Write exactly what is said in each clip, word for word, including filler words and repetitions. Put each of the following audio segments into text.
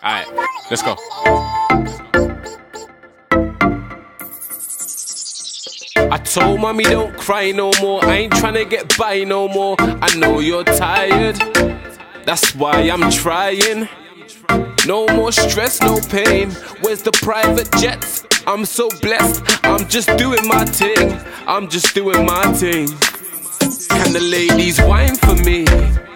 Alright, let's go. I told mommy don't cry no more. I ain't tryna get by no more. I know you're tired, that's why I'm trying. No more stress, no pain. Where's the private jets? I'm so blessed, I'm just doing my thing. I'm just doing my thing. Can the ladies whine for me?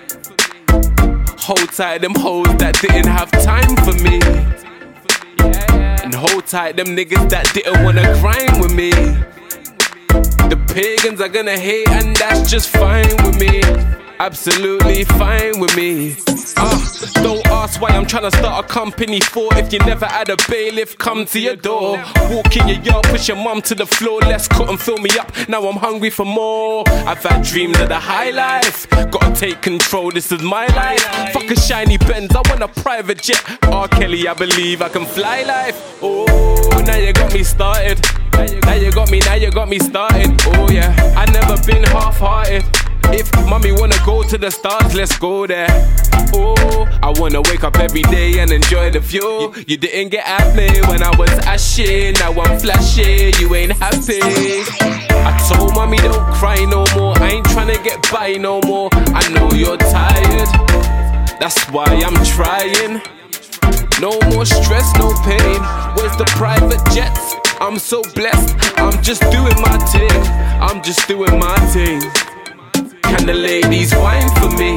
Hold tight them hoes that didn't have time for me. And hold tight them niggas that didn't wanna grind with me. The pagans are gonna hate and that's just fine with me. Absolutely fine with me. Uh, don't ask why I'm tryna start a company for if you never had a bailiff come to your door. Walk in your yard, push your mum to the floor. Let's cut and fill me up, now I'm hungry for more. I've had dreams of the high life, gotta take control, this is my life. Fuck a shiny Benz, I want a private jet. R. Kelly, I believe I can fly life. Oh, now you got me started. Now you got me, now you got me started. Oh yeah, I never been half-hearted. If mommy wanna go to the stars, let's go there. Oh, I wanna wake up every day and enjoy the view. You didn't get at me when I was ashy, now I'm flashy, you ain't happy. I told mommy don't cry no more. I ain't tryna get by no more. I know you're tired, that's why I'm trying. No more stress, no pain. Where's the private jets? I'm so blessed, I'm just doing my thing. I'm just doing my thing. Can the ladies whine for me?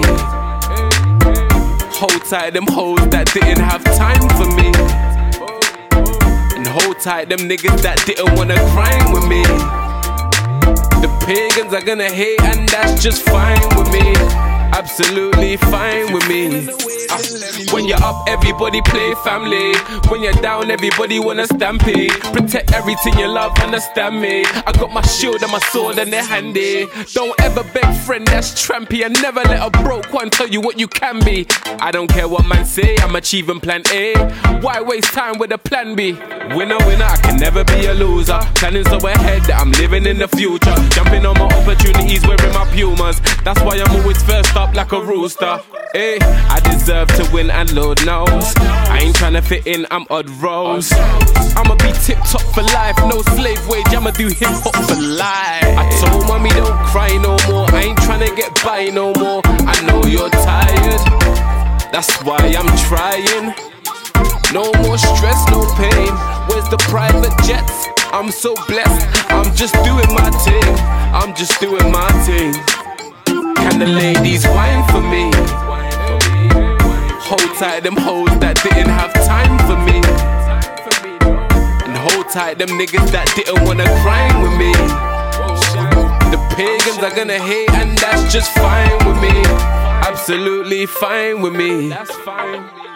Hold tight them hoes that didn't have time for me. And hold tight them niggas that didn't wanna grind with me. The pagans are gonna hate and that's just fine with me. Absolutely fine with me. Uh, when you're up, everybody play family. When you're down, everybody wanna stampede. Protect everything you love, understand me. I got my shield and my sword and they're handy. Don't ever beg friend, that's trampy. And never let a broke one tell you what you can be. I don't care what man say, I'm achieving plan A. Why waste time with a plan B? Winner, winner, I can never be a loser. Planning so ahead that I'm living in the future. Jumping on my opportunities, wearing my Pumas. That's why I'm always first up like a rooster. Hey, I deserve to win and Lord knows I ain't tryna fit in, I'm odd rows. I'ma be tip top for life, no slave wage, I'ma do hip hop for life. I told mommy don't cry no more. I ain't tryna get by no more. I know you're tired, that's why I'm trying. No more stress, no pain. Where's the private jets? I'm so blessed, I'm just doing my thing. I'm just doing my thing. Can the ladies whine for me? Hold tight them hoes that didn't have time for me. And hold tight them niggas that didn't wanna grind with me. The pagans are gonna hate and that's just fine with me. Absolutely fine with me. That's fine.